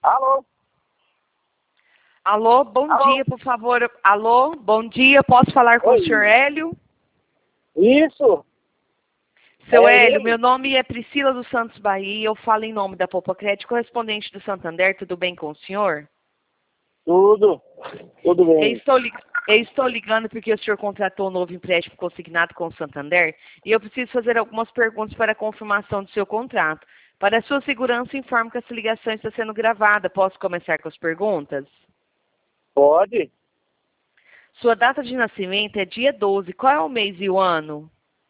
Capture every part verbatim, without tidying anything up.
Alô? Alô, bom Alô? dia, por favor. Alô, bom dia, posso falar com Oi. o senhor Hélio? Isso? Seu É Hélio, ele? meu nome é Priscila dos Santos Bahia, eu falo em nome da Popocred, correspondente do Santander, tudo bem com o senhor? Tudo. Tudo Eu bem. estou, lig- eu estou ligando porque o senhor contratou um novo empréstimo consignado com o Santander e eu preciso fazer algumas perguntas para a confirmação do seu contrato. Para a sua segurança, informo que essa ligação está sendo gravada. Posso começar com as perguntas? Pode? Sua data de nascimento é dia doze. Qual é o mês e o ano?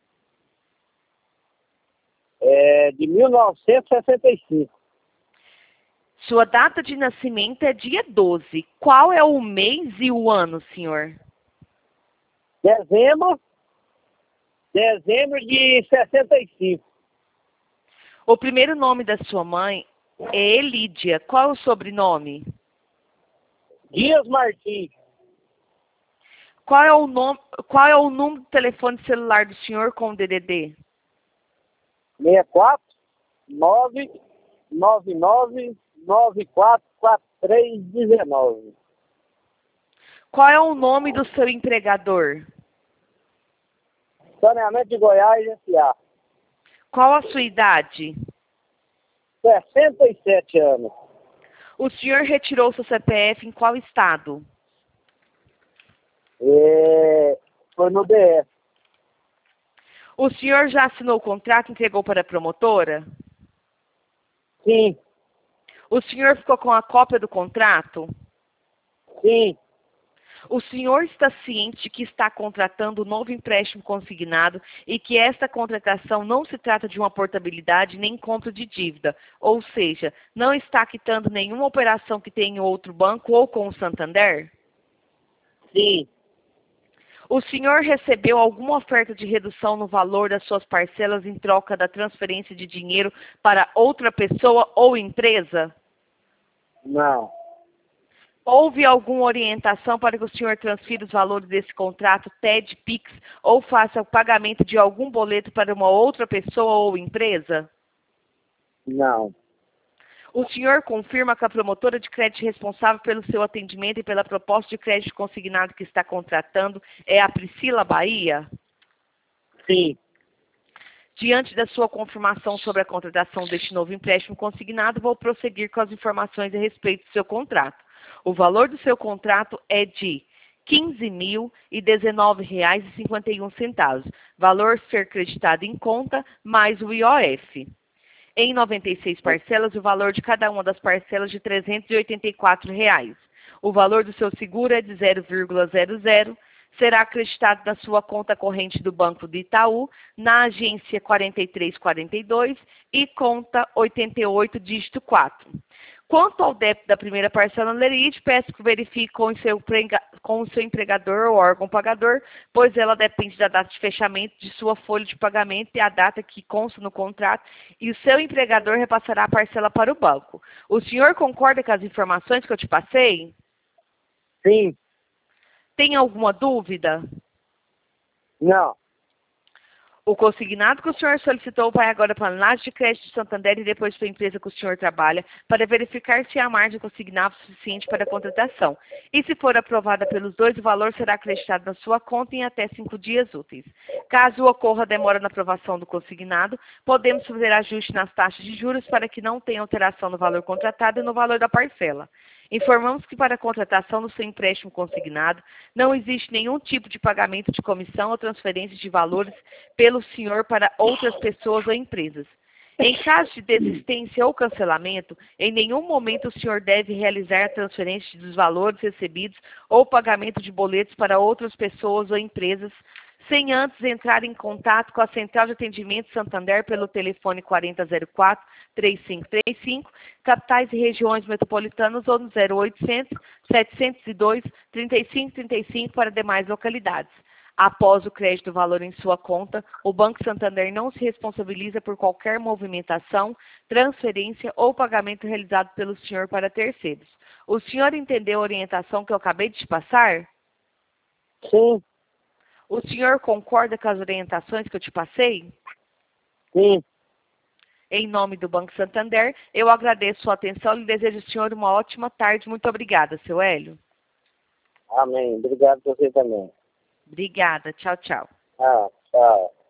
É de mil novecentos e sessenta e cinco. Sua data de nascimento é dia doze. Qual é o mês e o ano, senhor? Dezembro. Dezembro de sessenta e cinco. O primeiro nome da sua mãe é Elídia. Qual é o sobrenome? Dias Martins. Qual é o nome, qual é o número do telefone celular do senhor com o D D D? sessenta e quatro, nove, nove nove, nove quatro quatro três um nove. Qual é o nome do seu empregador? Saneamento de Goiás, S A. Qual a sua idade? sessenta e sete anos. O senhor retirou seu C P F em qual estado? É, foi no D F. O senhor já assinou o contrato e entregou para a promotora? Sim, O senhor ficou com a cópia do contrato? sim, O senhor está ciente que está contratando um novo empréstimo consignado e que esta contratação não se trata de uma portabilidade nem compra de dívida, ou seja, não está quitando nenhuma operação que tenha em outro banco ou com o Santander? sim. O senhor recebeu alguma oferta de redução no valor das suas parcelas em troca da transferência de dinheiro para outra pessoa ou empresa? Não, Houve alguma orientação para que o senhor transfira os valores desse contrato, T E D, Pix, ou faça o pagamento de algum boleto para uma outra pessoa ou empresa? não. O senhor confirma que a promotora de crédito responsável pelo seu atendimento e pela proposta de crédito consignado que está contratando é a Priscila Bahia? Sim, Diante da sua confirmação sobre a contratação deste novo empréstimo consignado, vou prosseguir com as informações a respeito do seu contrato. O valor do seu contrato é de quinze mil e dezenove reais e cinquenta e um centavos, valor ser creditado em conta, mais o I O F. Em noventa e seis parcelas, o valor de cada uma das parcelas de trezentos e oitenta e quatro reais. O valor do seu seguro é de zero vírgula zero zero, será acreditado na sua conta corrente do Banco do Itaú, na agência quatro três quatro dois e conta oitenta e oito, dígito quatro. Quanto ao débito da primeira parcela na Lerite, peço que verifique com o, seu prega, com o seu empregador ou órgão pagador, pois ela depende da data de fechamento de sua folha de pagamento e a data que consta no contrato, e o seu empregador repassará a parcela para o banco. O senhor concorda com as informações que eu te passei? sim, Tem alguma dúvida? não. O consignado que o senhor solicitou vai agora para a análise de crédito de Santander e depois para a empresa que o senhor trabalha, para verificar se há margem consignável suficiente para a contratação. E se for aprovada pelos dois, o valor será acreditado na sua conta em até cinco dias úteis. Caso ocorra demora na aprovação do consignado, podemos fazer ajuste nas taxas de juros para que não tenha alteração no valor contratado e no valor da parcela. Informamos que para a contratação do seu empréstimo consignado, não existe nenhum tipo de pagamento de comissão ou transferência de valores pelo senhor para outras pessoas ou empresas. Em caso de desistência ou cancelamento, em nenhum momento o senhor deve realizar a transferência dos valores recebidos ou pagamento de boletos para outras pessoas ou empresas, sem antes entrar em contato com a Central de Atendimento Santander pelo telefone quatro zero zero quatro, três cinco três cinco, capitais e regiões metropolitanas ou no zero oitocentos, setecentos e dois, trinta e cinco trinta e cinco para demais localidades. Após o crédito do valor em sua conta, o Banco Santander não se responsabiliza por qualquer movimentação, transferência ou pagamento realizado pelo senhor para terceiros. O senhor entendeu a orientação que eu acabei de te passar? Sim, O senhor concorda com as orientações que eu te passei? sim. Em nome do Banco Santander, eu agradeço sua atenção e desejo ao senhor uma ótima tarde. Muito obrigada, seu Hélio. Amém. Obrigado por você também. Obrigada. Tchau, tchau. Ah, tchau.